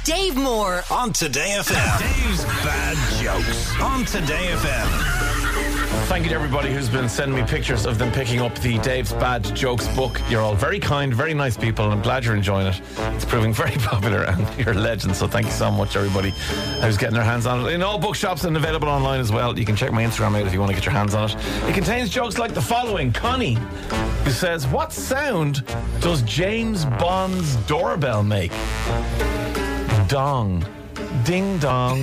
Dave Moore on Today FM. Dave's Bad Jokes on Today FM. Thank you to everybody who's been sending me pictures of them picking up the Dave's Bad Jokes book. You're all very kind, very nice people, and I'm glad you're enjoying it. It's proving very popular, and you're legends, so thank you so much, everybody who's getting their hands on it. In all bookshops and available online as well. You can check my Instagram out if you want to get your hands on it. It contains jokes like the following. Connie, who says, what sound does James Bond's doorbell make? Dong. Ding dong.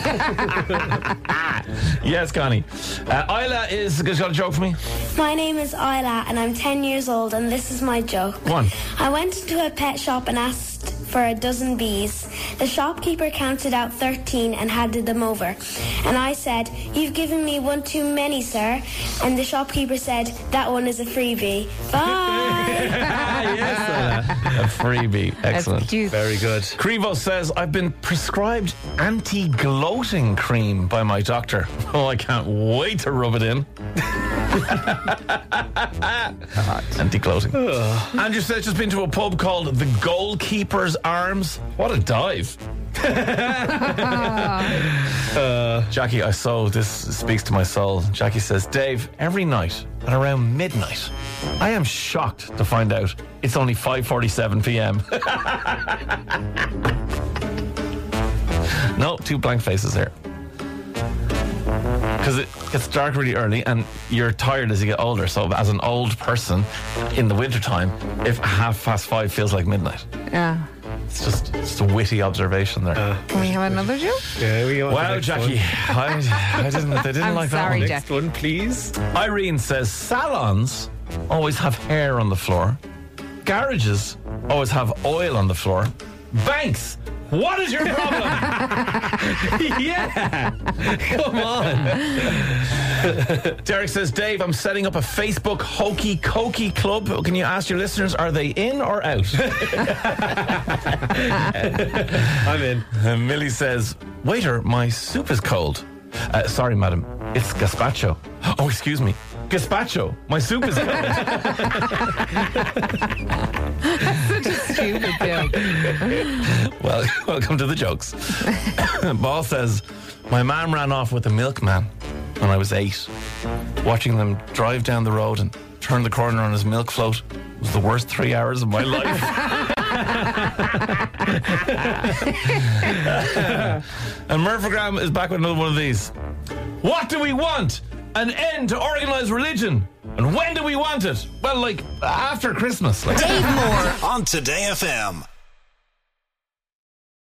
Yes, Connie. Isla has got a joke for me. My name is Isla and I'm 10 years old and this is my joke. Go on. I went into a pet shop and asked for a dozen bees. The shopkeeper counted out 13 and handed them over. And I said, "You've given me one too many, sir." And the shopkeeper said, "That one is a freebie. Bye." Yes, a freebie. Excellent. That's cute. Very good. Crevo says, I've been prescribed anti-gloating cream by my doctor. Oh, I can't wait to rub it in. Anti-gloating. Andrew says just been to a pub called the Goalkeeper's Arms. What a dive. Jackie, I saw this speaks to my soul. Jackie says, Dave, every night at around midnight, I am shocked to find out it's only 5:47 p.m. No, two blank faces here. Because it gets dark really early and you're tired as you get older. So as an old person in the wintertime, if 5:30 feels like midnight. Yeah. It's just a witty observation there. Can we have another joke? Yeah, we want Wow, Jackie. They didn't I'm like sorry, that one. Next one, please. Irene says salons always have hair on the floor. Garages always have oil on the floor. Banks, what is your problem? Yeah. Come on. Derek says, Dave, I'm setting up a Facebook hokey cokey club. Can you ask your listeners, are they in or out? I'm in. And Millie says, waiter, my soup is cold. Sorry, madam, it's gazpacho. Oh, excuse me. Gazpacho, my soup is cold. Such a stupid joke. Well, welcome to the jokes. Ball says, my mom ran off with a milkman when I was 8. Watching them drive down the road and turn the corner on his milk float was the worst 3 hours of my life. And Murphagram is back with another one of these. What do we want? An end to organised religion. And when do we want it? Well, like, after Christmas. Like. Dave Moore on Today FM.